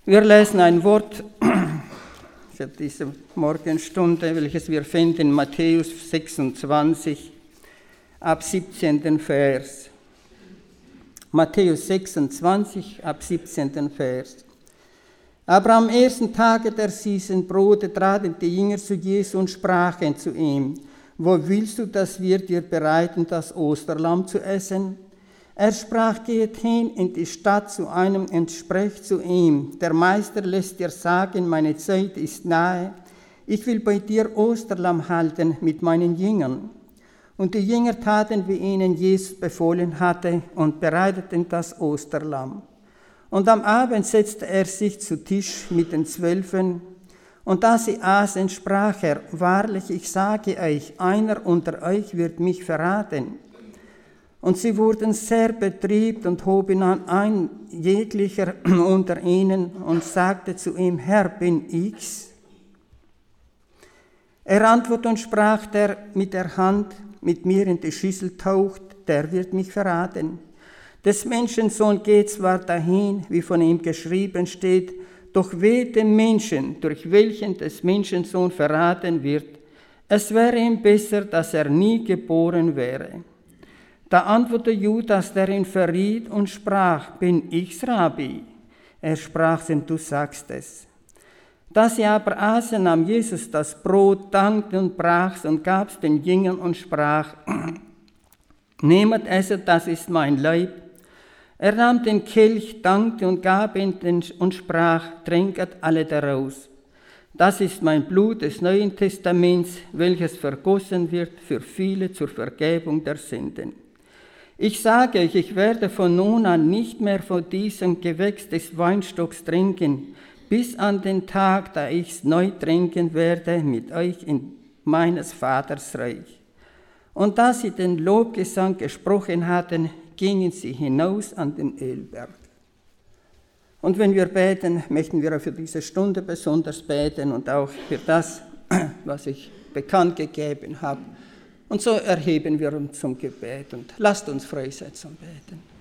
Wir lesen ein Wort für diese Morgenstunde, welches wir finden in Matthäus 26, ab 17. Vers. Matthäus 26, ab 17. Vers. Aber am ersten Tage der süßen Brote traten die Jünger zu Jesu und sprachen zu ihm: Wo willst du, dass wir dir bereiten, das Osterlamm zu essen? Er sprach: Geht hin in die Stadt zu einem und sprecht zu ihm: Der Meister lässt dir sagen, meine Zeit ist nahe. Ich will bei dir Osterlamm halten mit meinen Jüngern. Und die Jünger taten, wie ihnen Jesus befohlen hatte, und bereiteten das Osterlamm. Und am Abend setzte er sich zu Tisch mit den 12. Und da sie aßen, sprach er: Wahrlich, ich sage euch, einer unter euch wird mich verraten. Und sie wurden sehr betriebt und hoben an ein jeglicher unter ihnen und sagte zu ihm: Herr, bin ich's? Er antwortete und sprach: Der mit der Hand mit mir in die Schüssel taucht, der wird mich verraten. Des Menschensohn geht zwar dahin, wie von ihm geschrieben steht, doch wehe dem Menschen, durch welchen des Menschensohn verraten wird. Es wäre ihm besser, dass er nie geboren wäre. Da antwortete Judas, der ihn verriet, und sprach: Bin ich's, Rabbi? Er sprach: Du sagst es. Da sie aber aßen, nahm Jesus das Brot, dankte und brach's und gab's den Jüngern und sprach: Nehmet, esset, das ist mein Leib. Er nahm den Kelch, dankte und gab ihn und sprach: Trinket alle daraus. Das ist mein Blut des Neuen Testaments, welches vergossen wird für viele zur Vergebung der Sünden. Ich sage euch, ich werde von nun an nicht mehr von diesem Gewächs des Weinstocks trinken, bis an den Tag, da ich's neu trinken werde mit euch in meines Vaters Reich. Und da sie den Lobgesang gesprochen hatten, gingen sie hinaus an den Ölberg. Und wenn wir beten, möchten wir für diese Stunde besonders beten und auch für das, was ich bekannt gegeben habe. Und so erheben wir uns zum Gebet und lasst uns freisetzen und beten.